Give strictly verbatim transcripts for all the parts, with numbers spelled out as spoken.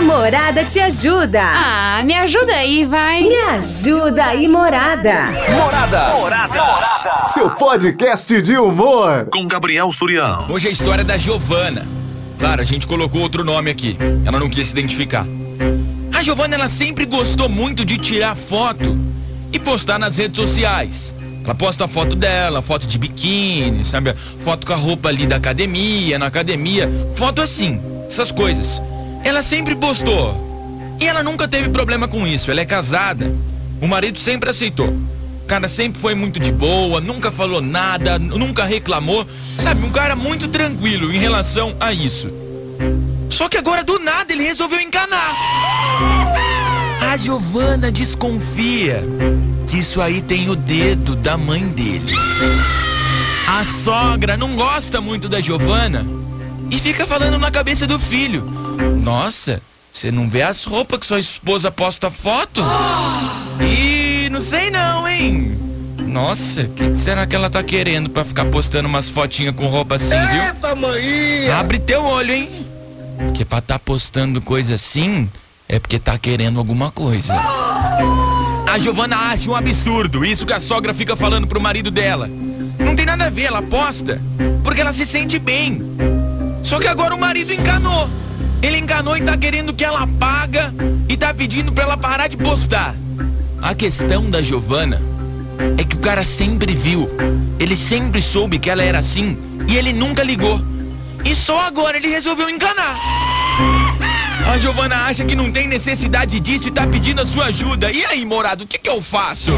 Morada te ajuda. Ah, me ajuda aí, vai. Me ajuda aí, Morada. Morada. Morada. Morada. Seu podcast de humor. Com Gabriel Surião. Hoje é a história da Giovana. Claro, a gente colocou outro nome aqui. Ela não quis se identificar. A Giovana, ela sempre gostou muito de tirar foto e postar nas redes sociais. Ela posta a foto dela, foto de biquíni, sabe? Foto com a roupa ali da academia, na academia. Foto assim, essas coisas. Ela sempre postou. E ela nunca teve problema com isso. Ela é casada. O marido sempre aceitou. O cara sempre foi muito de boa, nunca falou nada, nunca reclamou. Sabe, um cara muito tranquilo em relação a isso. Só que agora, do nada, ele resolveu enganar. A Giovana desconfia que isso aí tem o dedo da mãe dele. A sogra não gosta muito da Giovana e fica falando na cabeça do filho: nossa, você não vê as roupas que sua esposa posta foto? E não sei não, hein? Nossa, o que será que ela tá querendo pra ficar postando umas fotinhas com roupa assim, viu? Eita, maninha! Abre teu olho, hein? Porque pra tá postando coisa assim é porque tá querendo alguma coisa. A Giovana acha um absurdo isso que a sogra fica falando pro marido dela. Não tem nada a ver, ela posta porque ela se sente bem. Só que agora o marido enganou. Ele enganou e tá querendo que ela paga e tá pedindo pra ela parar de postar. A questão da Giovana é que o cara sempre viu, ele sempre soube que ela era assim e ele nunca ligou. E só agora ele resolveu enganar. A Giovana acha que não tem necessidade disso e tá pedindo a sua ajuda. E aí, morado, o que que eu faço?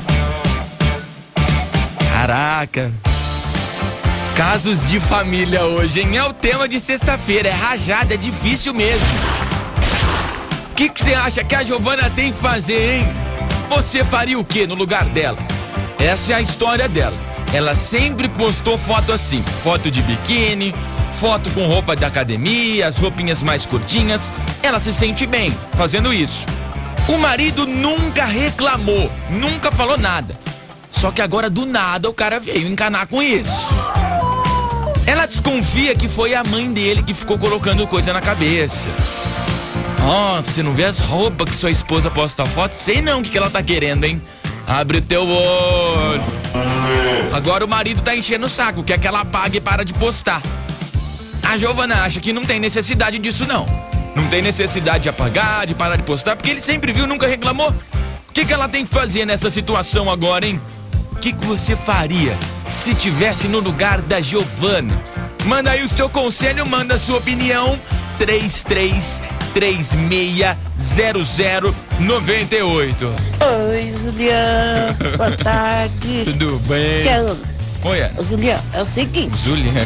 Caraca. Casos de família hoje, hein? É o tema de sexta-feira, é rajada, é difícil mesmo. O que que você acha que a Giovana tem que fazer, hein? Você faria o que no lugar dela? Essa é a história dela. Ela sempre postou foto assim, foto de biquíni, foto com roupa de academia, as roupinhas mais curtinhas. Ela se sente bem fazendo isso. O marido nunca reclamou, nunca falou nada. Só que agora, do nada, o cara veio encanar com isso. Ela desconfia que foi a mãe dele que ficou colocando coisa na cabeça. Nossa, você não vê as roupas que sua esposa posta foto? Sei não o que, que ela tá querendo, hein? Abre o teu olho. Agora o marido tá enchendo o saco, quer que ela pague e para de postar. A Giovana acha que não tem necessidade disso, não. Não tem necessidade de apagar, de parar de postar, porque ele sempre viu, nunca reclamou. O que, que ela tem que fazer nessa situação agora, hein? O que, que você faria se tivesse no lugar da Giovana? Manda aí o seu conselho, manda a sua opinião. três três três seis zero zero nove oito. Oi, Juliano. Boa tarde. Tudo bem? Que é Ana. Oi, Ana. Ô, Juliano, é o seguinte. Juliana.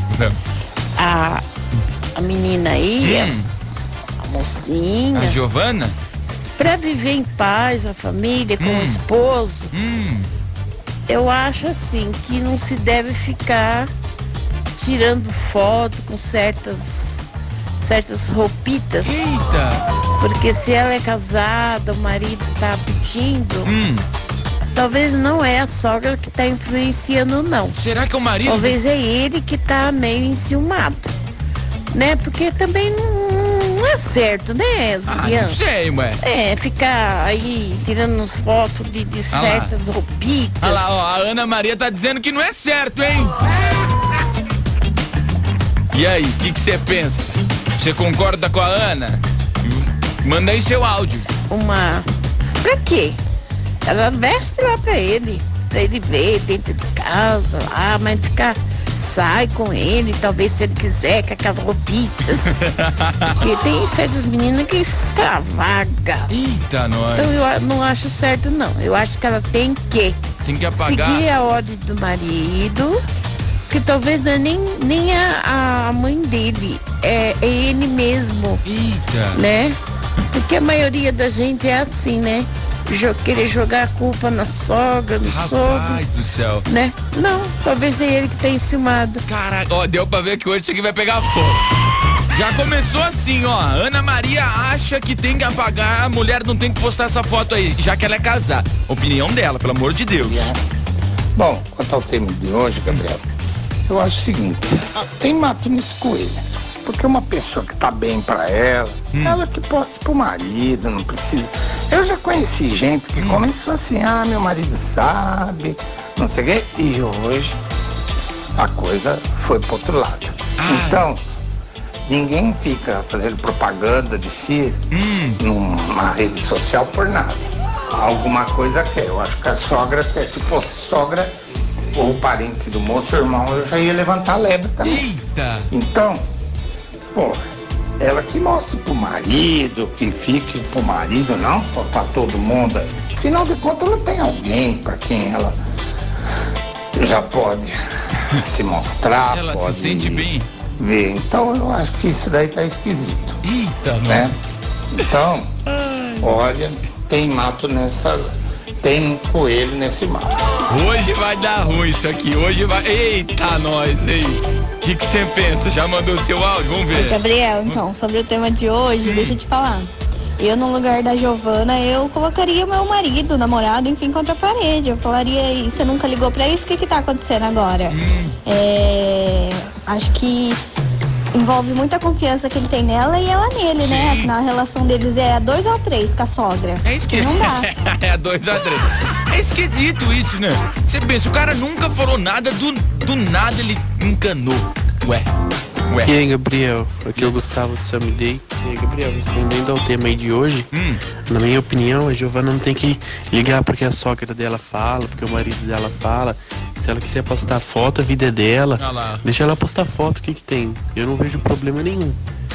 A, a menina aí, Hum. a mocinha, A Giovana? pra viver em paz, a família, com Hum. o esposo, Hum. eu acho assim que não se deve ficar tirando foto com certas certas roupitas. Eita. Porque se ela é casada, o marido tá pedindo, Hum. talvez não é a sogra que tá influenciando, não. Será que é o marido? Talvez é ele que tá meio enciumado, né? Porque também não, não é certo, né, Ah, Zuliano? não sei, ué. É, ficar aí tirando uns fotos de, de Ah lá. certas roupitas. Olha lá, ó, a Ana Maria tá dizendo que não é certo, hein? E aí, o que que você pensa? Você concorda com a Ana? Manda aí seu áudio. Uma... Pra quê? Ela veste lá pra ele, pra ele ver dentro de casa lá, mas ficar... Sai com ele, talvez se ele quiser, com aquelas roupitas. Porque tem certos meninos que extravagam. Eita, nós. Então eu não acho certo, não. Eu acho que ela tem que Tem que apagar. seguir a ordem do marido, que talvez não é nem, nem a, a mãe dele, é, é ele mesmo, Eita. né? Porque a maioria da gente é assim, né? Jo- querer jogar a culpa na sogra, no sogro, Rapaz do céu. né? Não, talvez é ele que tá enciumado. Caraca, ó, deu pra ver que hoje isso aqui vai pegar fogo. Já começou assim, ó. Ana Maria acha que tem que apagar, a mulher não tem que postar essa foto aí, já que ela é casada. Opinião dela, pelo amor de Deus. Bom, quanto ao tema de hoje, Gabriel, eu acho o seguinte: tem mato nesse coelho. porque uma pessoa que tá bem pra ela, hum. ela que posta pro marido, não precisa. Eu já conheci gente que hum. começou assim, ah, meu marido sabe, não sei o quê, e hoje a coisa foi pro outro lado. Ah. Então, ninguém fica fazendo propaganda de si hum. numa rede social por nada. Alguma coisa quer. Eu acho que a sogra, até se fosse sogra ou parente do moço, irmão, eu já ia levantar a lebre também. Eita! Então, pô, ela que mostre pro marido, que fique pro marido, não pra todo mundo. Afinal de contas, ela tem alguém pra quem ela já pode se mostrar, ela pode se sente bem. Ver. Então, eu acho que isso daí tá esquisito. Eita, né? Então, olha, tem mato nessa... Tem coelho nesse mato. Hoje vai dar ruim isso aqui. Hoje vai... Eita, nós, aí. O que que você pensa? Já mandou o seu áudio? Vamos ver. Gabriel, então, sobre o tema de hoje, hum. deixa eu te falar. Eu, no lugar da Giovana, eu colocaria o meu marido, namorado, enfim, contra a parede. Eu falaria, e você nunca ligou pra isso? O que que tá acontecendo agora? Hum. É... Acho que envolve muita confiança que ele tem nela e ela nele, sim, né? Afinal, a relação deles é a dois ou a três com a sogra. É esquisito. Não dá. É a dois ou a três. É esquisito isso, né? Você pensa, o cara nunca falou nada, do, do nada ele encanou. Ué. Ué. E aí, Gabriel? Aqui é o Gustavo do Samidei. E aí, Gabriel, respondendo ao tema aí de hoje, hum. na minha opinião, a Giovana não tem que ligar porque a sogra dela fala, porque o marido dela fala. Se ela quiser postar foto, a vida é dela. Ah, deixa ela postar foto, o que que tem? Eu não vejo problema nenhum.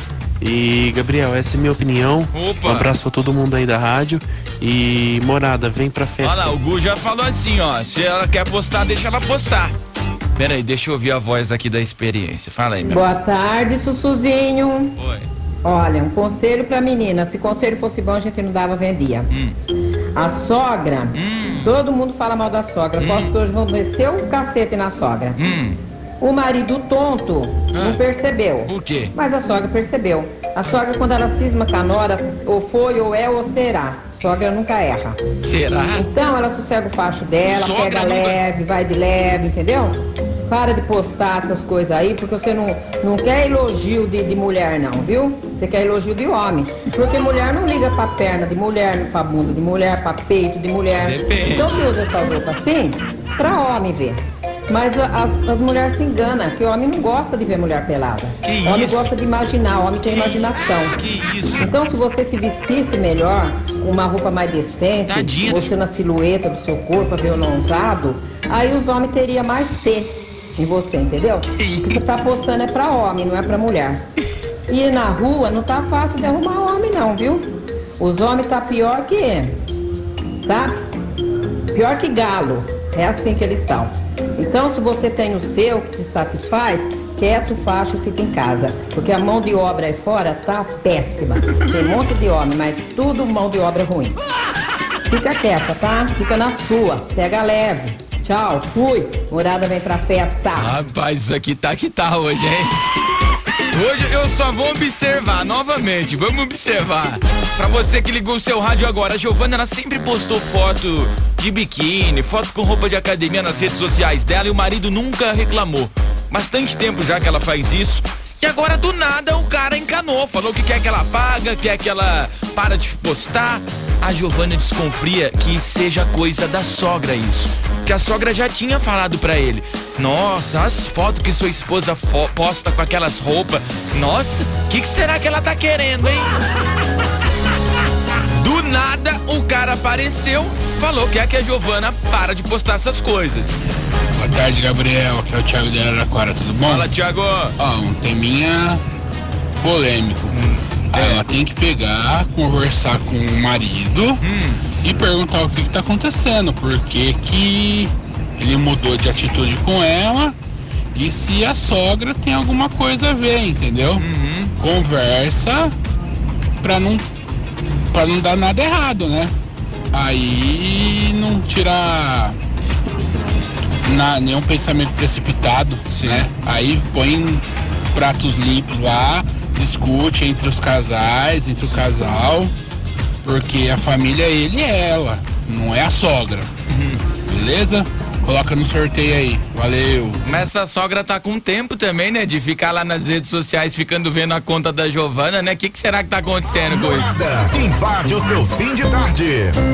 E, Gabriel, essa é a minha opinião. Opa. Um abraço pra todo mundo aí da rádio. E, morada, vem pra festa. Olha lá, o Gu já falou assim, ó. Se ela quer postar, deixa ela postar. Pera aí, deixa eu ouvir a voz aqui da experiência. Fala aí, meu Boa filho. tarde, Sussuzinho. Oi. Olha, um conselho pra menina. Se conselho fosse bom, a gente não dava, vendia. Hum. A sogra, hum. todo mundo fala mal da sogra. Hum. Posso que hoje vão descer um cacete na sogra. Hum. O marido tonto ah. não percebeu. Por quê? Mas a sogra percebeu. A sogra, quando ela cisma com a nora, ou foi, ou é, ou será. A sogra nunca erra. Será? Então ela sossega o facho dela, sogra pega nunca... leve, vai de leve, entendeu? Para de postar essas coisas aí, porque você não, não quer elogio de, de mulher não, viu? Você quer elogio de homem. Porque mulher não liga pra perna de mulher, pra bunda de mulher, pra peito de mulher. Depende. Então você usa essa roupa assim, pra homem ver. Mas as, as mulheres se enganam, que o homem não gosta de ver mulher pelada. Que o homem isso? gosta de imaginar, o homem tem imaginação. Que isso? Então se você se vestisse melhor, uma roupa mais decente, Tadinha. mostrando a silhueta do seu corpo, violãozado, aí os homens teriam mais T em você, entendeu? O que você tá postando é pra homem, não é pra mulher. E na rua não tá fácil de arrumar homem não, viu? Os homens tá pior que, sabe? Pior que galo, é assim que eles estão. Então se você tem o seu que te satisfaz, quieto, facho, fica em casa. Porque a mão de obra aí fora tá péssima. Tem um monte de homem, mas tudo mão de obra ruim. Fica quieta, tá? Fica na sua, pega leve. Tchau, fui. Morada vem pra festa. Rapaz, isso aqui tá que tá hoje, hein? Hoje eu só vou observar novamente. Vamos observar. Pra você que ligou o seu rádio agora, a Giovana, ela sempre postou foto de biquíni, foto com roupa de academia nas redes sociais dela e o marido nunca reclamou. Bastante tempo já que ela faz isso. E agora, do nada, o cara encanou. Falou que quer que ela paga, quer que ela para de postar. A Giovana desconfia que seja coisa da sogra isso. Que a sogra já tinha falado pra ele. Nossa, as fotos que sua esposa fo- posta com aquelas roupas. Nossa, o que, que será que ela tá querendo, hein? Do nada, o cara apareceu, falou que é que a Giovana para de postar essas coisas. Boa tarde, Gabriel. Aqui é o Thiago de Araraquara, tudo bom? Fala, Thiago. Ó, um teminha polêmico. Hum, é. Ela tem que pegar, conversar com o marido hum. e perguntar o que, que tá acontecendo, por que que ele mudou de atitude com ela e se a sogra tem alguma coisa a ver, entendeu? Uhum. Conversa pra não, pra não dar nada errado, né? Aí não tirar na, nenhum pensamento precipitado, Sim. né? Aí põe pratos limpos lá, discute entre os casais, entre o casal, porque a família é ele e ela, não é a sogra. Uhum. Beleza? Coloca no sorteio aí. Valeu. Mas essa sogra tá com tempo também, né? De ficar lá nas redes sociais, ficando vendo a conta da Giovana, né? O que, que será que tá acontecendo com isso? Invade o seu fim de tarde.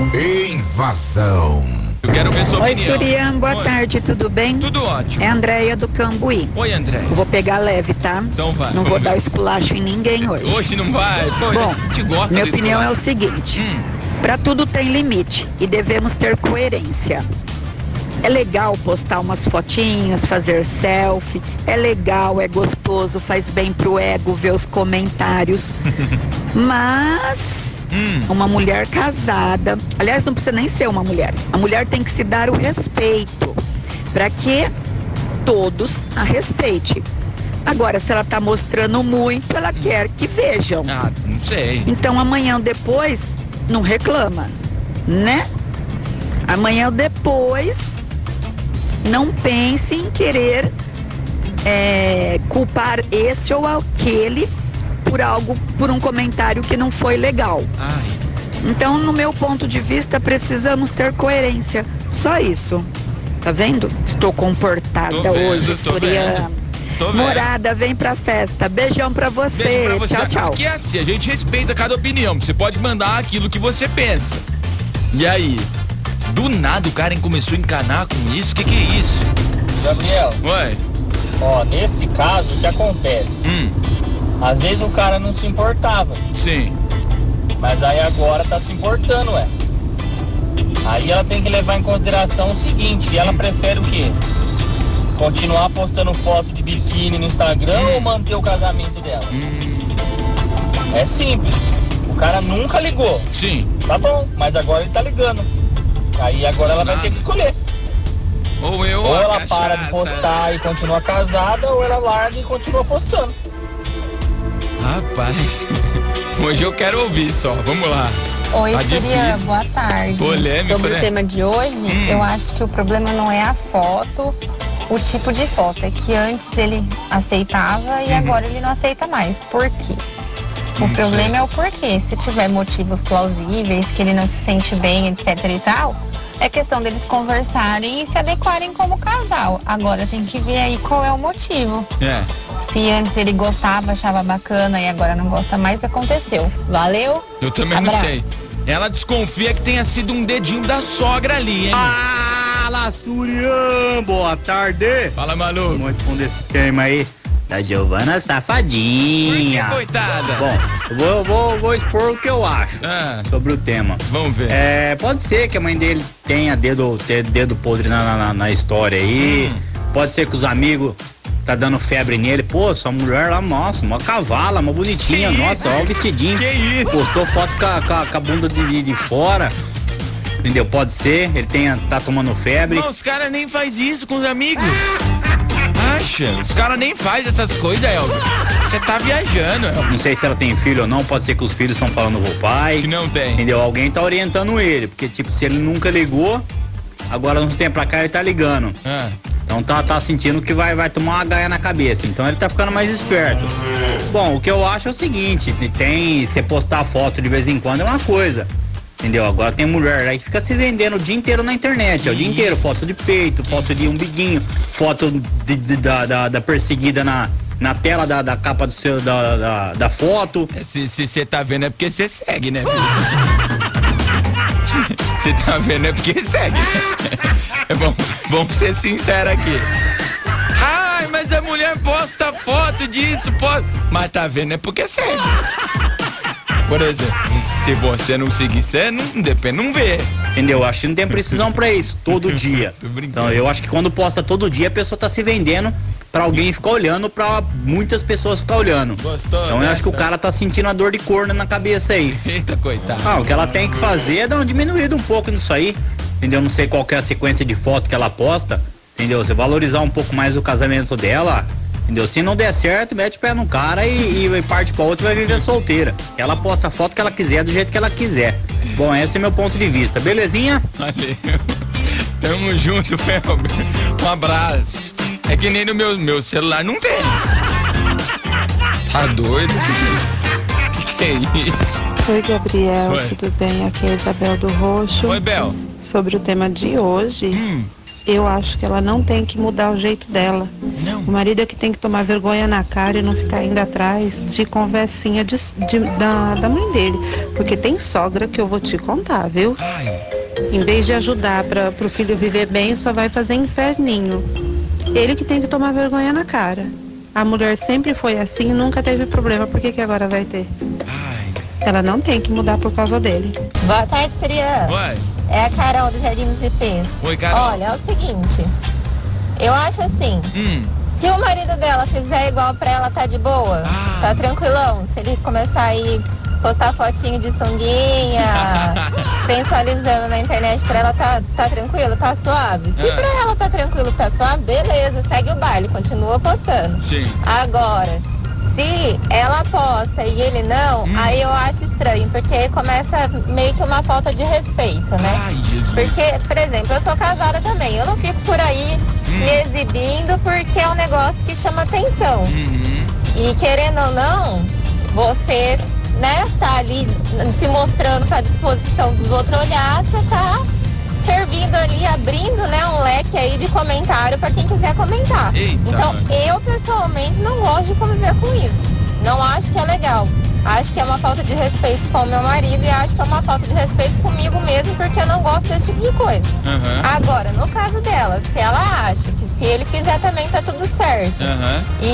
Invasão. Eu quero ver sua Oi, opinião. Surian, boa Oi. tarde, tudo bem? Tudo ótimo. É a Andréia do Cambuí. Oi, André. Eu vou pegar leve, tá? Então vai. Não vou dar esculacho em ninguém hoje. Hoje não vai. Pô, Bom, a gente gosta minha desse opinião lado. é o seguinte. Hum. Pra tudo tem limite e devemos ter coerência. É legal postar umas fotinhos, fazer selfie. É legal, é gostoso, faz bem pro ego ver os comentários. Mas... Hum. Uma mulher casada, aliás, não precisa nem ser uma mulher. A mulher tem que se dar o respeito para que todos a respeitem. Agora, se ela tá mostrando muito, ela quer que vejam. Ah, não sei. Então, amanhã ou depois, não reclama, né? Amanhã ou depois, não pense em querer é, culpar esse ou aquele por algo, por um comentário que não foi legal. Ai. Então, no meu ponto de vista, precisamos ter coerência. Só isso. Tá vendo? Estou comportada Tô vendo, hoje, tô Surian. Tô vendo. Morada, vem pra festa. Beijão pra você. Beijo pra você. Tchau, tchau. Aqui é assim, a gente respeita cada opinião. Você pode mandar aquilo que você pensa. E aí? Do nada o cara começou a encanar com isso? O que que é isso? Gabriel. Ué? Ó, nesse caso, o que acontece? Hum. Às vezes o cara não se importava. Sim. Mas aí agora tá se importando, ué. Aí ela tem que levar em consideração o seguinte, e ela prefere o quê? Continuar postando foto de biquíni no Instagram hum. ou manter o casamento dela? Hum. É simples. O cara nunca ligou. Sim. Tá bom, mas agora ele tá ligando. Aí agora ela vai ter que escolher. Ou eu ou ela cachaça. para de postar e continua casada, ou ela larga e continua postando. Rapaz, hoje eu quero ouvir só, vamos lá. Oi, Tá Surian, difícil. boa tarde. Polêmico, Sobre né? o tema de hoje, Hum. eu acho que o problema não é a foto, o tipo de foto. É que antes ele aceitava e Uhum. agora ele não aceita mais. Por quê? O Não problema sei. é o porquê. Se tiver motivos plausíveis, que ele não se sente bem, etc e tal, é questão deles conversarem e se adequarem como casal. Agora tem que ver aí qual é o motivo. É. Se antes ele gostava, achava bacana e agora não gosta mais, o que aconteceu? Valeu? Eu também Abraço. não sei. Ela desconfia que tenha sido um dedinho da sogra ali, hein? Fala, Surian, boa tarde. Fala, maluco. Vamos responder esse tema aí da Giovana Safadinha. Por que, coitada? Bom, eu vou, eu vou, vou expor o que eu acho ah, sobre o tema. Vamos ver. É, pode ser que a mãe dele tenha dedo, ter dedo podre na, na, na história aí. Hum. Pode ser que os amigos tá dando febre nele. Pô, sua mulher lá, nossa, uma cavala, uma bonitinha, que nossa, isso? ó o vestidinho. Que isso? Postou foto com a, com a, com a bunda de, de fora. Entendeu? Pode ser, ele tenha, tá tomando febre. Não, os caras nem faz isso com os amigos. Acha? Os caras nem faz essas coisas, Elber. Você tá viajando, Elber. Não sei se ela tem filho ou não, pode ser que os filhos estão falando pro pai. Que não tem. Entendeu? Alguém tá orientando ele, porque tipo, se ele nunca ligou, agora uns tempos pra cá ele tá ligando. Ah. Então tá, tá sentindo que vai, vai tomar uma gaia na cabeça, então ele tá ficando mais esperto. Bom, o que eu acho é o seguinte, tem, você postar foto de vez em quando é uma coisa, entendeu? Agora tem mulher aí que fica se vendendo o dia inteiro na internet, ó, o dia inteiro, foto de peito, foto de umbiguinho, foto de, de, da, da, da perseguida na, na tela da, da capa do seu, da, da, da foto. Se você tá vendo é porque você segue, né? Você tá vendo é porque segue. É bom, vamos ser sinceros aqui. Ai, mas a mulher posta foto disso, pode. Mas tá vendo é porque segue. Por exemplo, se você não seguir, você não depende, não vê. Entendeu? Acho que não tem precisão pra isso, todo dia. Então eu acho que quando posta todo dia, a pessoa tá se vendendo pra alguém ficar olhando, pra muitas pessoas ficar olhando. Gostou então eu dessa? acho que o cara tá sentindo a dor de corno na cabeça aí. Eita, coitado. Ah, o que ela tem que fazer é dar uma diminuída um pouco nisso aí. Entendeu? Não sei qual que é a sequência de foto que ela posta. Entendeu? Você valorizar um pouco mais o casamento dela. Entendeu? Se não der certo, mete o pé no cara e, e parte pra outra e vai viver solteira. Ela posta a foto que ela quiser, do jeito que ela quiser. Bom, esse é meu ponto de vista. Belezinha? Valeu. Tamo junto, Felber. Um abraço. É que nem no meu, meu celular não tem. Tá doido? Que que é isso? Oi, Gabriel, Oi. tudo bem? Aqui é a Isabel do Roxo. Oi, Bel. Sobre o tema de hoje, hum. eu acho que ela não tem que mudar o jeito dela. Não. O marido é que tem que tomar vergonha na cara e não ficar indo atrás de conversinha de, de, da, da mãe dele. Porque tem sogra que eu vou te contar, viu? Ai. Em vez de ajudar para pro filho viver bem, só vai fazer inferninho. Ele que tem que tomar vergonha na cara. A mulher sempre foi assim e nunca teve problema. Por que que agora vai ter? Ai. Ela não tem que mudar por causa dele. Boa tarde, Sirian. Oi. É a Carol do Jardim dos Ipês. Oi, Carol. Olha, é o seguinte. Eu acho assim. Hum. Se o marido dela fizer igual pra ela, tá de boa? Ah. Tá tranquilão? Se ele começar aí postar fotinho de sunguinha, sensualizando na internet pra ela, tá, tá tranquilo, tá suave? Se Ah. pra ela tá tranquilo, tá suave, beleza, segue o baile, continua postando. Sim. Agora, se ela posta e ele não, Hum. aí eu acho estranho, porque aí começa meio que uma falta de respeito, né? Ai, Jesus. Porque, por exemplo, eu sou casada também, eu não fico por aí Hum. me exibindo porque é um negócio que chama atenção. Uhum. E querendo ou não, você, né, tá ali se mostrando pra disposição dos outros olhar, você tá servindo ali, abrindo, né, um leque aí de comentário pra quem quiser comentar. Eita, então, mano. eu pessoalmente não gosto de conviver com isso. Não acho que é legal. Acho que é uma falta de respeito com o meu marido e acho que é uma falta de respeito comigo mesmo, porque eu não gosto desse tipo de coisa. Aham. Agora, no caso dela, se ela acha que se ele fizer também tá tudo certo Aham. e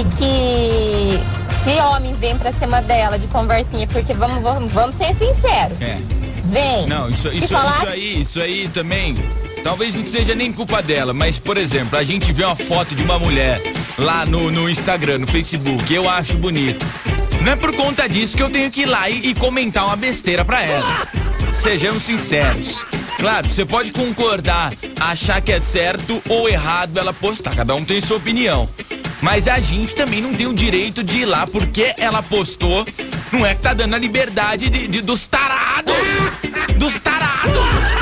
que se homem vem pra cima dela de conversinha, porque vamos, vamos, vamos ser sinceros, É. vem. Não, isso, Se isso, falar- isso aí, isso aí também, talvez não seja nem culpa dela, mas, por exemplo, a gente vê uma foto de uma mulher lá no, no Instagram, no Facebook, eu acho bonito. Não é por conta disso que eu tenho que ir lá e, e comentar uma besteira pra ela. Sejamos sinceros. Claro, você pode concordar, achar que é certo ou errado ela postar, cada um tem sua opinião. Mas a gente também não tem o direito de ir lá porque ela postou. Não é que tá dando a liberdade de, de- dos tarados. Dos tarados.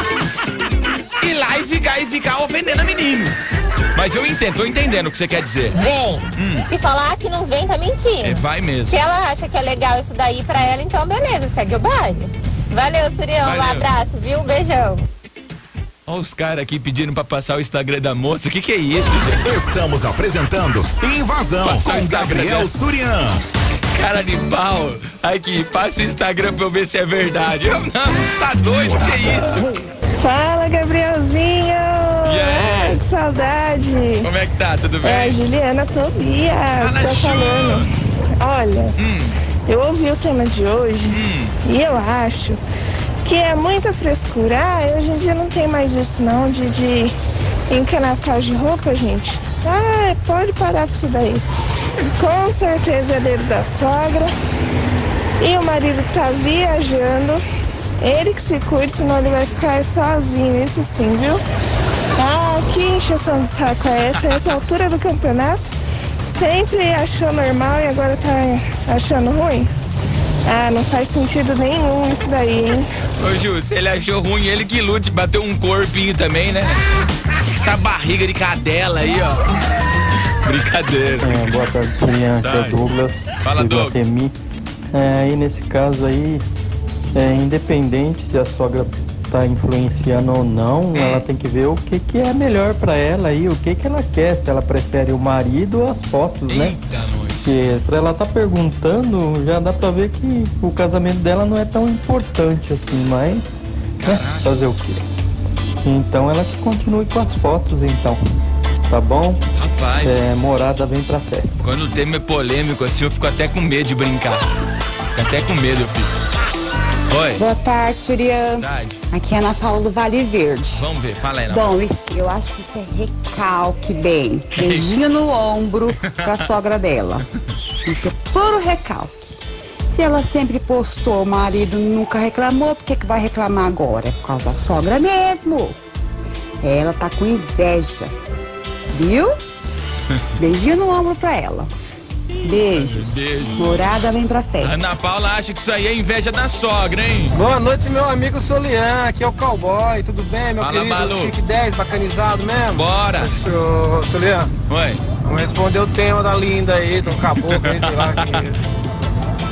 Ir lá e ficar, e ficar ofendendo a menina. Mas eu entendo, tô entendendo o que você quer dizer. Vem. Hum. Se falar que não vem, tá mentindo. É, vai mesmo. Se ela acha que é legal isso daí pra ela, então beleza, segue o baile. Valeu, Surião. Um Valeu. abraço, viu? Beijão. Olha os caras aqui pedindo pra passar o Instagram da moça. Que que é isso, gente? Estamos apresentando Invasão Passar o com Instagram Gabriel dela. Surian. Cara de pau. Aqui, passa o Instagram pra eu ver se é verdade. Eu, não, tá doido, que é isso? Fala, Gabrielzinho! E aí? Ai, que saudade! Como é que tá? Tudo bem? É a Juliana Tobias Fala, tá Ju. falando. Olha, Hum, eu ouvi o tema de hoje hum. e eu acho que é muita frescura. Ah, hoje em dia não tem mais isso não, de, de encanar por causa de roupa, gente. Ah, pode parar com isso daí. Com certeza é dedo da sogra. E o marido tá viajando. Ele que se cuide, senão ele vai ficar sozinho, isso sim, viu? Ah, que encheção de saco é essa? Essa altura do campeonato? Sempre achou normal e agora tá achando ruim? Ah, não faz sentido nenhum isso daí, hein? Ô, Ju, se ele achou ruim, ele que lute, bateu um corpinho também, né? Essa barriga de cadela aí, ó. Brincadeira. É, boa tarde, Surian. Aqui é Tarde. o Douglas. Fala, do Doug. Iguatemi. É, aí nesse caso aí, é, independente se a sogra tá influenciando ou não, ela tem que ver o que, que é melhor pra ela aí, o que, que ela quer, se ela prefere o marido ou as fotos, né? Eita, nós. Porque pra ela tá perguntando, já dá pra ver que o casamento dela não é tão importante assim, mas né, fazer o quê? Então ela que continue com as fotos então, tá bom? Rapaz, É, morada vem pra festa. quando o tema é polêmico assim, eu fico até com medo de brincar. Fico até com medo, eu fico. Oi. Boa tarde, Surian. Tarde. Aqui é a Ana Paula do Vale Verde. Vamos ver, fala aí, não. Bom, isso, eu acho que isso é recalque, bem. Beijinho no ombro pra sogra dela. Isso é puro recalque. Se ela sempre postou, o marido nunca reclamou, por que que vai reclamar agora? É por causa da sogra mesmo. Ela tá com inveja. Viu? Beijinho no ombro pra ela. Beijos. Beijo. Morada vem pra festa. Ana Paula acha que isso aí é inveja da sogra, hein? Boa noite, meu amigo Solian, aqui é o Cowboy, tudo bem, meu Fala, querido? Malu. Chique dez, bacanizado mesmo? Bora. Ô, Solian, Oi. vamos responder o tema da linda aí, do caboclo aí, sei lá. Que...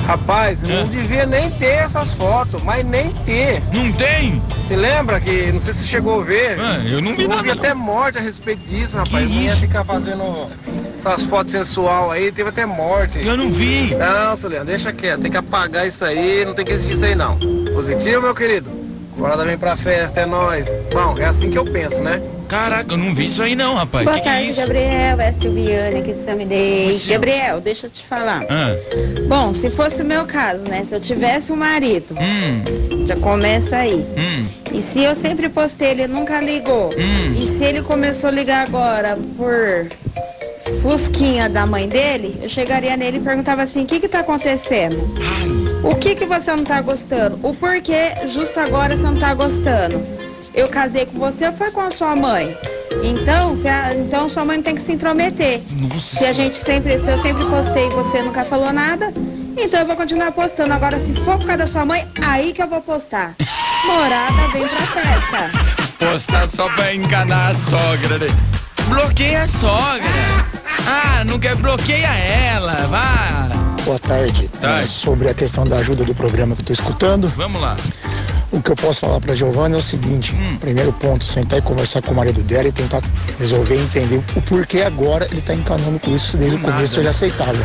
Rapaz, não devia nem ter essas fotos, mas nem ter. Não tem? Você lembra que, não sei se você chegou a ver. Ah, eu não vi nada. Houve até morte a respeito disso, rapaz. Não ia ficar fazendo essas fotos sensual aí, teve até morte. Eu não vi. Não, seu Leandro, deixa quieto, tem que apagar isso aí, não tem que existir isso aí não. Positivo, meu querido? Morada vem pra festa, é nóis. Bom, é assim que eu penso, né? Caraca, eu não vi isso aí não, rapaz. Boa que tarde, que é isso? Gabriel. É a Silviane aqui de São Midei. Gabriel, deixa eu te falar. Ah. Bom, se fosse o meu caso, né? Se eu tivesse um marido, hum. já começa aí. Hum. E se eu sempre postei, ele nunca ligou. Hum. E se ele começou a ligar agora por fusquinha da mãe dele, eu chegaria nele e perguntava assim, o que que tá acontecendo? O que que você não tá gostando? O porquê justo agora você não tá gostando? Eu casei com você ou foi com a sua mãe? Então, se a, então sua mãe não tem que se intrometer. Nossa. Se a gente sempre, se eu sempre postei e você nunca falou nada, então eu vou continuar postando. Agora, se for por causa da sua mãe, aí que eu vou postar. Morada vem pra festa. Postar só pra enganar a sogra, né? Bloqueia a sogra. Ah, não quer, bloqueia ela, vá. Boa tarde. Tá. É, sobre a questão da ajuda do programa que eu tô escutando. Vamos lá. O que eu posso falar pra Giovana é o seguinte, hum. primeiro ponto, sentar e conversar com o marido dela e tentar resolver e entender o porquê agora ele tá encanando com isso, desde Do o começo nada. ele aceitava.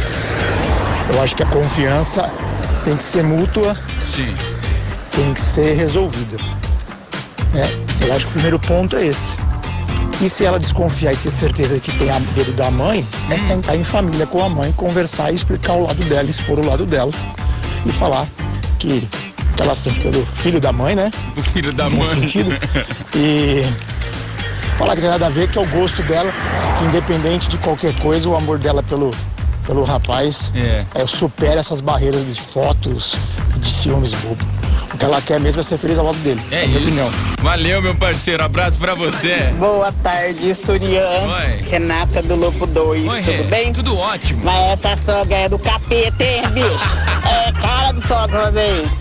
Eu acho que a confiança tem que ser mútua, Sim. tem que ser resolvida. É, eu acho que o primeiro ponto é esse. E se ela desconfiar e ter certeza que tem a dedo da mãe, é Hum. sentar em família com a mãe, conversar e explicar o lado dela, expor o lado dela e falar que que ela sente pelo filho da mãe, né? O filho da No bom mãe. sentido. E falar que tem nada a ver, que é o gosto dela, que independente de qualquer coisa, o amor dela pelo, pelo rapaz É. é, supera essas barreiras de fotos e de ciúmes bobo. O que ela quer mesmo é ser feliz ao lado dele. É a minha isso. opinião. Valeu, meu parceiro. Abraço pra você. Boa tarde, Surian. Oi. Renata do Lobo dois, Oi, tudo Rê. bem? Tudo ótimo. Mas essa sogra é do capeta, hein, bicho? É cara do sogra fazer isso.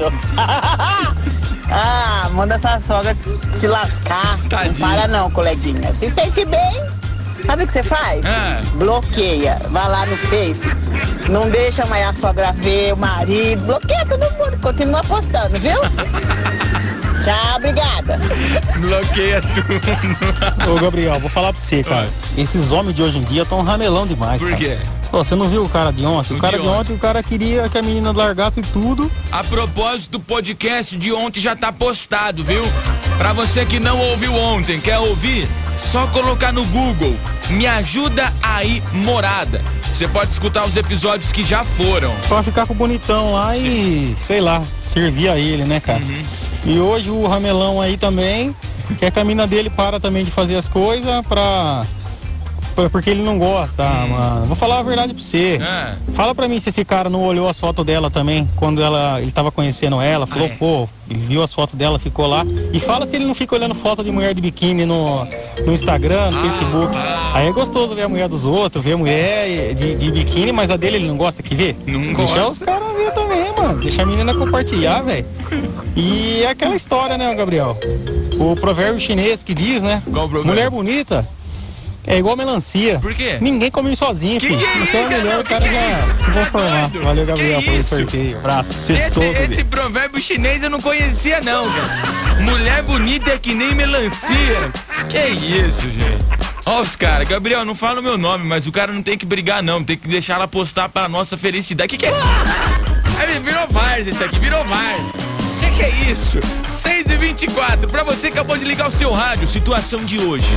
Ah, manda essa sogra se lascar. Tadinho. Não para não, coleguinha. Se sente bem, sabe o que você faz? Ah. Bloqueia. Vai lá no Face. Não deixa mais a sogra ver o marido. Bloqueia todo mundo. Continua postando, viu? Tchau, obrigada. Bloqueia tudo. Ô, Gabriel, vou falar pra você, cara. Esses homens de hoje em dia estão ramelão demais, Por cara. quê? Pô, você não viu o cara de ontem? O, O cara de de ontem, ontem. o cara queria que a menina largasse tudo. A propósito, o podcast de ontem já tá postado, viu? Pra você que não ouviu ontem, quer ouvir? Só colocar no Google, Me Ajuda Aí Morada. Você pode escutar os episódios que já foram. Pra ficar com o bonitão lá e, sei lá, servir a ele, né, cara? Uhum. E hoje o ramelão aí também, quer que a mina dele para também de fazer as coisas pra... pra- porque ele não gosta, ah, mano. Vou falar a verdade pra você. Ah. Fala pra mim se esse cara não olhou as fotos dela também, quando ela, ele tava conhecendo ela, falou, Ah, é. pô, ele viu as fotos dela, ficou lá. E fala se ele não fica olhando foto de mulher de biquíni no, no Instagram, no Facebook. Aí é gostoso ver a mulher dos outros, ver a mulher de, de biquíni, mas a dele ele não gosta que vê? Não Deixa gosta. os caras ver também, mano. Deixa a menina compartilhar, velho. E é aquela história, né, Gabriel? O provérbio chinês que diz, né? Qual o provérbio? Mulher bonita é igual melancia. Por quê? Ninguém come sozinho, Que filho. que é Então é isso, melhor cara? o cara Que que é já isso? se conformar. Doido. Valeu, Gabriel, Que pelo isso? sorteio. Abraço. Esse, Sextou, esse bebê. provérbio chinês eu não conhecia, não, cara. Mulher bonita é que nem melancia. Que isso, gente. Ó os caras, Gabriel, não fala o meu nome, mas o cara não tem que brigar, não. Tem que deixar ela postar pra nossa felicidade. Que que é? Aí virou várzea esse aqui, virou várzea. Que que é isso? seis e vinte e quatro, pra você que acabou de ligar o seu rádio, situação de hoje.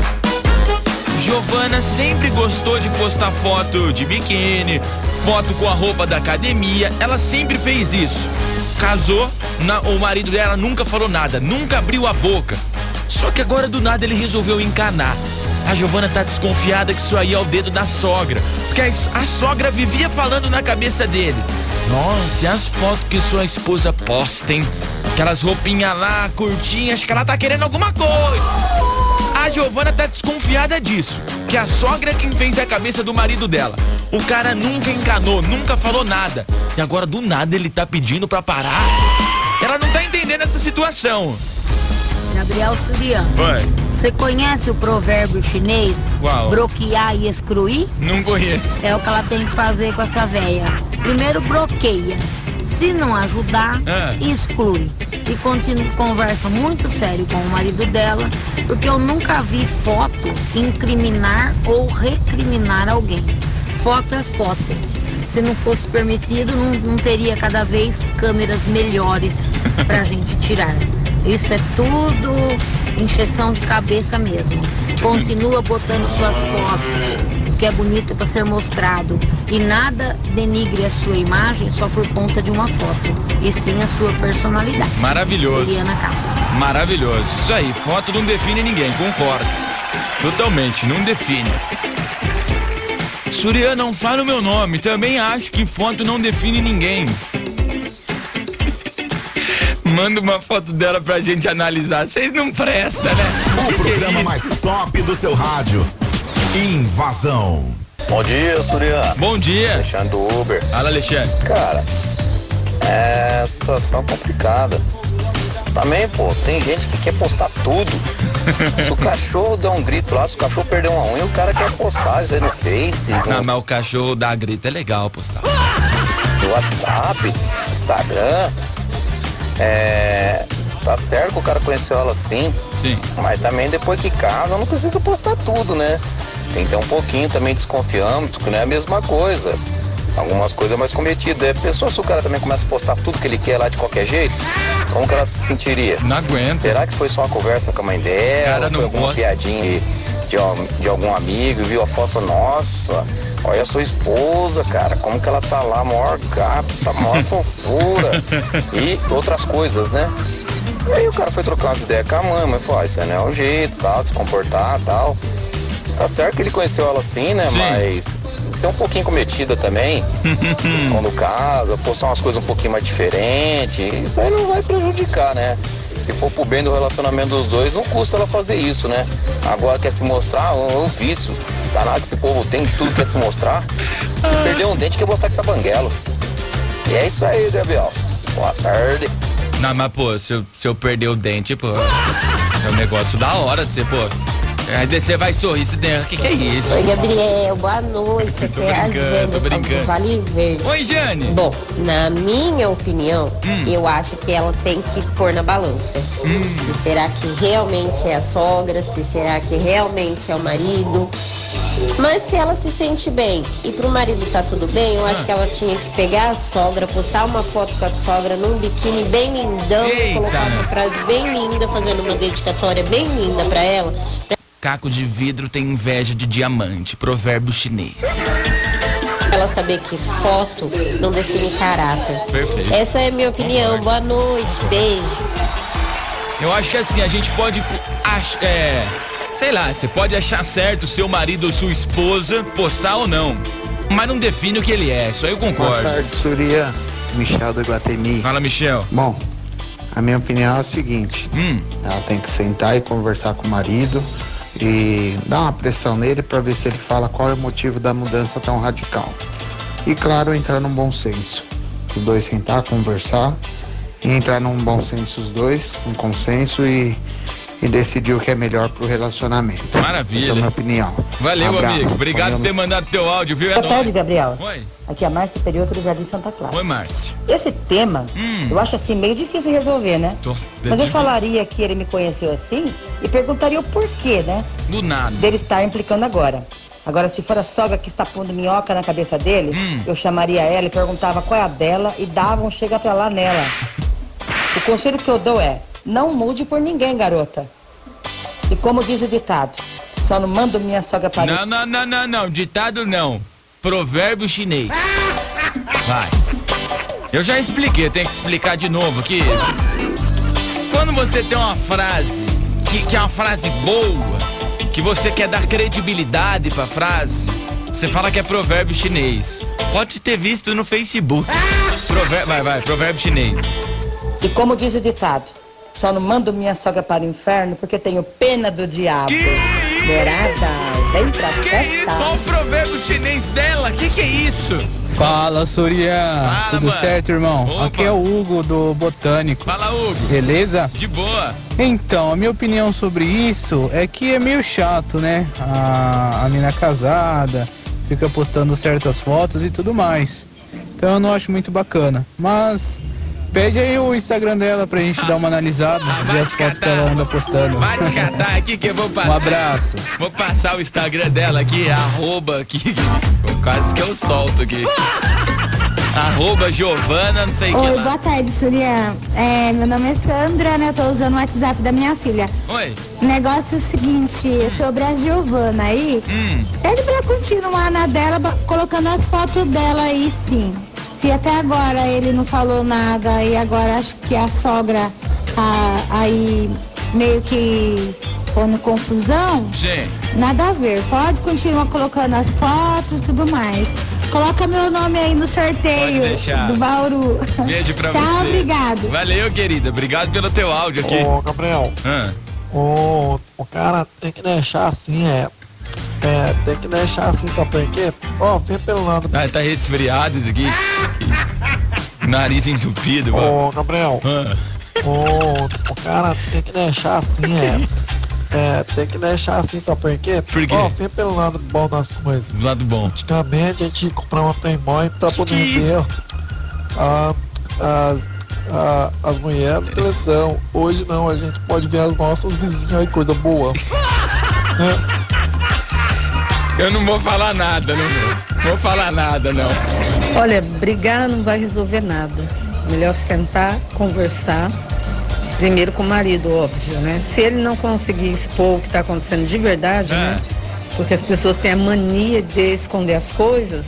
Giovana sempre gostou de postar foto de biquíni, foto com a roupa da academia, ela sempre fez isso. Casou, na- o marido dela nunca falou nada, nunca abriu a boca. Só que agora do nada ele resolveu encanar. A Giovana tá desconfiada que isso aí é o dedo da sogra, porque a, a sogra vivia falando na cabeça dele: nossa, e as fotos que sua esposa posta, hein? Aquelas roupinhas lá, curtinhas, acho que ela tá querendo alguma coisa. A Giovana tá desconfiada disso, que a sogra é quem fez a cabeça do marido dela. O cara nunca encanou, nunca falou nada. E agora do nada ele tá pedindo pra parar. Ela não tá entendendo essa situação. Gabriel Surian, Vai. você conhece o provérbio chinês? Qual? Bloquear e excluir? Não conheço. É o que ela tem que fazer com essa véia. Primeiro bloqueia. Se não ajudar, Ah. exclui. E continua, conversa muito sério com o marido dela, porque eu nunca vi foto incriminar ou recriminar alguém. Foto é foto. Se não fosse permitido, não, não teria cada vez câmeras melhores pra gente tirar. Isso é tudo encheção de cabeça mesmo. Continua botando suas fotos, o que é bonito para ser mostrado. E nada denigre a sua imagem só por conta de uma foto, e sim a sua personalidade. Maravilhoso. Eliana Castro. Maravilhoso. Isso aí, foto não define ninguém, concordo. Totalmente, não define. Surya, não fala o meu nome. Também acho que foto não define ninguém. Manda uma foto dela pra gente analisar. Vocês não prestam, né? O programa mais top do seu rádio. Invasão. Bom dia, Surya. Bom dia. Alexandre do Uber. Fala, Alexandre. Cara, é situação complicada. Também, pô, tem gente que quer postar tudo. Se o cachorro der um grito lá, se o cachorro perder uma unha, o cara quer postar isso aí no Face. Não, no... mas o cachorro dá grito, é legal postar. No WhatsApp, Instagram. É. Tá certo que o cara conheceu ela assim. Sim. Mas também depois que casa, não precisa postar tudo, né? Tem que ter um pouquinho também desconfiando, que não é a mesma coisa. Algumas coisas mais cometidas. É pessoa, se o cara também começa a postar tudo que ele quer lá de qualquer jeito, como que ela se sentiria? Não aguenta. Será que foi só uma conversa com a mãe dela? Cara, foi alguma pode. piadinha de, de, de algum amigo, viu a foto? Nossa, olha a sua esposa, cara, como que ela tá lá, maior gata, maior fofura e outras coisas, né? E aí o cara foi trocar umas ideias com a mãe, mas falou, ah, isso aí não é o jeito, tal, de se comportar, tal. Tá certo que ele conheceu ela assim, né? Sim. Mas ser um pouquinho cometida também, quando casa, postar umas coisas um pouquinho mais diferentes, isso aí não vai prejudicar, né? Se for pro bem do relacionamento dos dois, não custa ela fazer isso, né? Agora quer se mostrar, o vício. Danado que esse povo tem, tudo quer se mostrar. Se perder um dente, quer mostrar que tá banguelo. E é isso aí, Gabriel. Boa tarde. Não, mas pô, se eu, se eu perder o dente, pô, é um negócio da hora de você, pô. Aí você vai sorrir, se der, o que que é isso? Oi, Gabriel, boa noite, aqui é a Jane, tô brincando. do Vale Verde. Oi, Jane. Bom, na minha opinião, hum. eu acho que ela tem que pôr na balança. Hum. Se será que realmente é a sogra, se será que realmente é o marido. Mas se ela se sente bem e pro marido tá tudo bem, eu acho que ela tinha que pegar a sogra, postar uma foto com a sogra num biquíni bem lindão, Eita. colocar uma frase bem linda, fazendo uma dedicatória bem linda pra ela. Caco de vidro tem inveja de diamante, provérbio chinês. Ela saber que foto não define caráter. Perfeito. Essa é a minha opinião. Boa noite, beijo. Eu acho que assim, a gente pode ach, é, sei lá, você pode achar certo seu marido ou sua esposa postar ou não, mas não define o que ele é, isso aí eu concordo. Boa tarde, Surya. Michel do Iguatemi. Fala, Michel. Bom, a minha opinião é a seguinte, hum. ela tem que sentar e conversar com o marido e dar uma pressão nele para ver se ele fala qual é o motivo da mudança tão radical. E claro, entrar num bom senso. Os dois sentar, conversar e entrar num bom senso os dois, um consenso e, e decidir o que é melhor pro relacionamento. Maravilha. Essa é a minha opinião. Valeu, Abraço. amigo. Obrigado Valeu. por ter mandado teu áudio, viu? É Boa nóis. tarde, Gabriel. Oi. Aqui é a Márcia Perioto do Jardim Santa Clara. Oi, Márcia. Esse tema, hum. eu acho assim meio difícil de resolver, né? Tô Mas eu falaria que ele me conheceu assim e perguntaria o porquê, né? Do nada. Dele estar implicando agora. Agora, se for a sogra que está pondo minhoca na cabeça dele, hum. eu chamaria ela e perguntava qual é a dela e dava um chega pra lá nela. O conselho que eu dou é, não mude por ninguém, garota. E como diz o ditado, só não mando minha sogra para... Não, não, não, não, não, ditado não. Provérbio chinês. Vai. Eu já expliquei, eu tenho que explicar de novo aqui. Quando você tem uma frase que, que é uma frase boa, que você quer dar credibilidade pra frase, você fala que é provérbio chinês. Pode ter visto no Facebook. Provérbio, vai, vai, provérbio chinês. E como diz o ditado, só não mando minha sogra para o inferno porque tenho pena do diabo. Que Morada, vem pra que festa. isso? Qual o provérbio chinês dela? Que que é isso? Fala, Surya. Fala, Tudo mano. certo, irmão? Opa. Aqui é o Hugo do Botânico. Fala, Hugo. Beleza? De boa. Então, a minha opinião sobre isso é que é meio chato, né? A, a mina casada fica postando certas fotos e tudo mais. Então eu não acho muito bacana. Mas pede aí o Instagram dela pra gente dar uma analisada, ah, ver as fotos que ela anda postando. Vai te catar aqui que eu vou passar. Um abraço. Vou passar o Instagram dela aqui, arroba aqui. Quase que eu solto aqui. Arroba Giovana, não sei o que. Oi, boa tarde, Surya. É, meu nome é Sandra, né? Eu tô usando o WhatsApp da minha filha. Oi. O negócio é o seguinte, sobre a Giovana aí. Hum. Pede pra continuar na dela, colocando as fotos dela aí, sim. Se até agora ele não falou nada e agora acho que a sogra tá aí meio que pondo confusão, sim. Nada a ver. Pode continuar colocando as fotos e tudo mais. Coloca meu nome aí no sorteio do Bauru. Beijo pra Tchau, você. Tchau, obrigado. Valeu, querida. Obrigado pelo teu áudio aqui. Ô, Gabriel. Ah. O, o cara tem que deixar assim, é. É, tem que deixar assim, só porque, ó, vem pelo lado. Ah, tá resfriado isso aqui. Nariz entupido, mano. Ô, Gabriel. Ah. O, o cara tem que deixar assim, é. É, tem que deixar assim, só porque, Por quê? ó, vem pelo lado bom das coisas. Do lado bom. Antigamente a gente ia comprar uma Playboy pra poder que ver a, as, a, as mulheres na televisão. Hoje não, a gente pode ver as nossas vizinhas aí, coisa boa. É. Eu não vou falar nada, não vou. Vou falar nada, não. Olha, brigar não vai resolver nada. Melhor sentar, conversar. Primeiro com o marido, óbvio, né? Se ele não conseguir expor o que está acontecendo de verdade, é. né? Porque as pessoas têm a mania de esconder as coisas.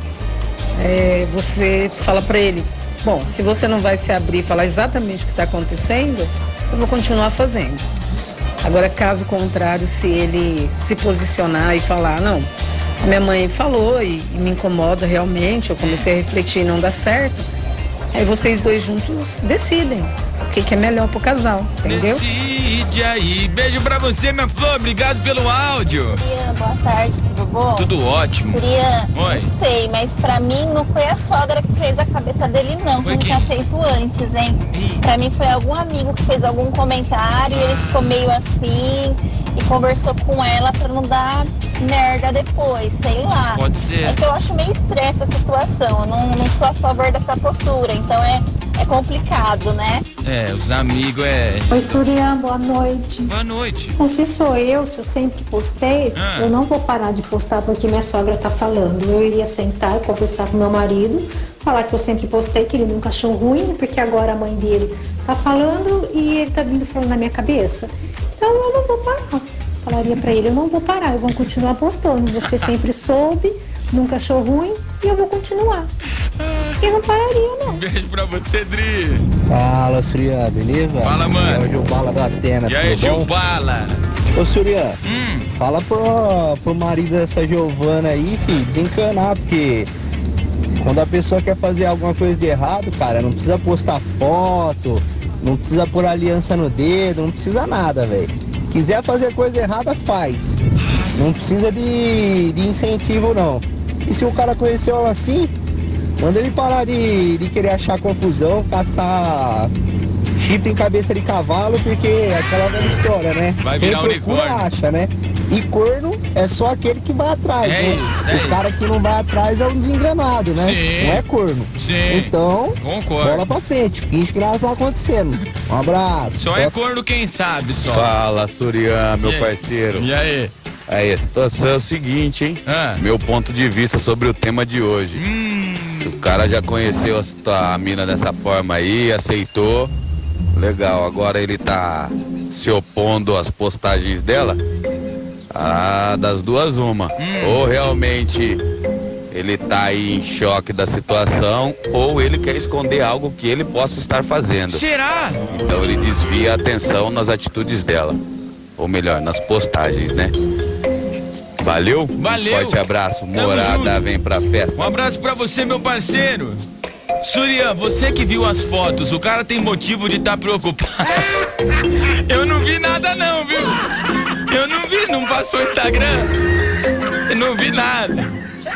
É, você fala para ele, bom, se você não vai se abrir e falar exatamente o que está acontecendo, eu vou continuar fazendo. Agora, caso contrário, se ele se posicionar e falar, não, a minha mãe falou e, e me incomoda realmente, eu comecei a refletir e não dá certo, aí vocês dois juntos decidem o que, que é melhor pro casal, entendeu? Decide aí. Beijo pra você, minha flor. Obrigado pelo áudio. Surya, boa tarde, tudo bom? Tudo ótimo. Surya, Oi. Não sei, mas pra mim não foi a sogra que fez a cabeça dele, não. Você não tinha feito antes, hein? Ih. Pra mim foi algum amigo que fez algum comentário ah. e ele ficou meio assim e conversou com ela pra não dar merda depois, sei lá. Pode ser. É que eu acho meio estresse a situação. Eu não, não sou a favor dessa postura, então é. É complicado, né? É, os amigos é... Oi, Surya, boa noite. Boa noite. Bom, se sou eu, se eu sempre postei, ah. eu não vou parar de postar porque minha sogra tá falando. Eu iria sentar e conversar com meu marido, falar que eu sempre postei, que ele nunca achou ruim, porque agora a mãe dele tá falando e ele tá vindo falando na minha cabeça. Então eu não vou parar. Falaria pra ele, eu não vou parar, eu vou continuar postando. Você sempre soube, nunca achou ruim e eu vou continuar. E não pararia, não. Beijo pra você, Dri. Fala, Surya, beleza? Fala, mano. É o Gilbala da Atenas. E aí, Gilbala? Ô, Surya, hum. fala pro, pro marido dessa Giovana aí, filho, desencanar, porque quando a pessoa quer fazer alguma coisa de errado, cara, não precisa postar foto, não precisa pôr aliança no dedo, não precisa nada, velho. Quiser fazer coisa errada, faz. Não precisa de, de incentivo, não. E se o cara conheceu ela assim, manda ele parar de, de querer achar confusão, caçar chifre em cabeça de cavalo, porque é aquela velha história, né? Vai virar quem procura unicórnio. acha, né? E corno é só aquele que vai atrás, é né? isso, é o isso. cara que não vai atrás é um desenganado, né? Sim. Não é corno. Sim. Então, concordo. bola pra frente, finge que nada tá acontecendo. Um abraço. Só é corno quem sabe, só. Fala, Surya, meu e parceiro. E aí? Aí, a situação é o seguinte, hein? Ah. Meu ponto de vista sobre o tema de hoje. Hum. Se o cara já conheceu a, a mina dessa forma aí, aceitou, legal. Agora ele tá se opondo às postagens dela. Ah, das duas uma. Hum. Ou realmente ele tá aí em choque da situação, ou ele quer esconder algo que ele possa estar fazendo. Será? Então ele desvia a atenção nas atitudes dela. Ou melhor, nas postagens, né? Valeu? Valeu. Forte abraço. Morada, vem pra festa. Um abraço pra você, meu parceiro. Surya, você que viu as fotos, o cara tem motivo de estar tá preocupado. Eu não vi nada não, viu? Eu não vi, não passou o Instagram. Eu não vi nada.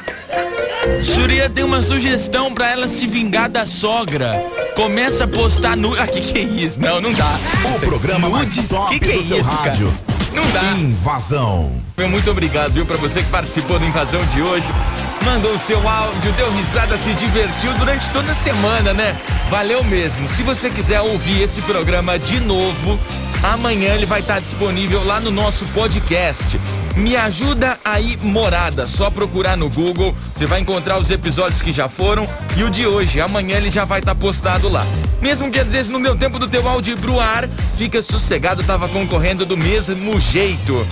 Surya tem uma sugestão pra ela se vingar da sogra. Começa a postar nu... Ah, que que é isso? Não, não dá. O programa mais top que que é do seu isso, rádio. Cara? Não dá. Invasão. Muito obrigado, viu, pra você que participou da invasão de hoje. mandou o seu áudio, deu risada, se divertiu durante toda a semana, né? Valeu mesmo. Se você quiser ouvir esse programa de novo, amanhã ele vai estar disponível lá no nosso podcast. Me Ajuda Aí Morada, só procurar no Google, você vai encontrar os episódios que já foram e o de hoje, amanhã ele já vai estar postado lá. Mesmo que às vezes no meu tempo do teu áudio ir pro ar, fica sossegado, tava concorrendo do mesmo jeito.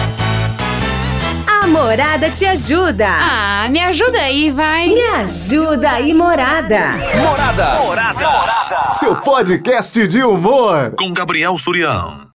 A Morada te ajuda. Ah, me ajuda aí, vai. Me Ajuda Aí, Morada. Morada. Morada. Morada. Seu podcast de humor. Com Gabriel Surião.